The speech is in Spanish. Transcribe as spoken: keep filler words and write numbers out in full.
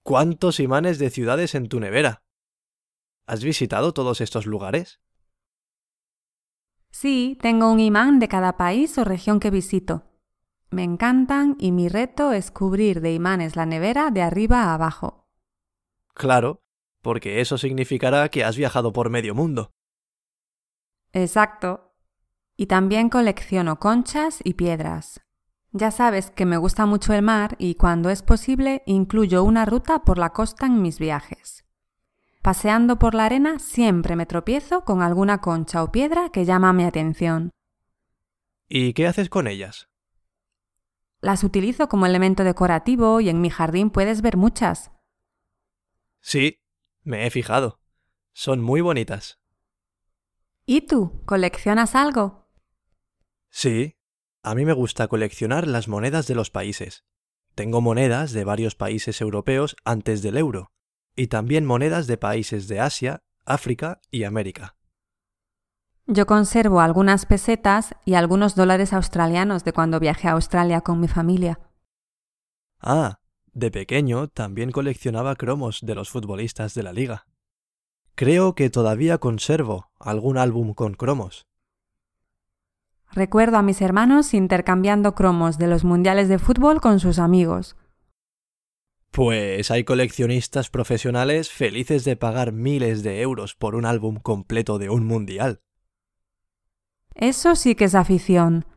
¿Cuántos imanes de ciudades en tu nevera? ¿Has visitado todos estos lugares? Sí, tengo un imán de cada país o región que visito. Me encantan y mi reto es cubrir de imanes la nevera de arriba a abajo. Claro, porque eso significará que has viajado por medio mundo. Exacto. Y también colecciono conchas y piedras. Ya sabes que me gusta mucho el mar y cuando es posible incluyo una ruta por la costa en mis viajes. Paseando por la arena siempre me tropiezo con alguna concha o piedra que llama mi atención. ¿Y qué haces con ellas? Las utilizo como elemento decorativo y en mi jardín puedes ver muchas. Sí, me he fijado. Son muy bonitas. ¿Y tú? ¿Coleccionas algo? Sí, a mí me gusta coleccionar las monedas de los países. Tengo monedas de varios países europeos antes del euro, y también monedas de países de Asia, África y América. Yo conservo algunas pesetas y algunos dólares australianos de cuando viajé a Australia con mi familia. Ah, de pequeño también coleccionaba cromos de los futbolistas de la liga. Creo que todavía conservo algún álbum con cromos. Recuerdo a mis hermanos intercambiando cromos de los mundiales de fútbol con sus amigos. Pues hay coleccionistas profesionales felices de pagar miles de euros por un álbum completo de un mundial. Eso sí que es afición.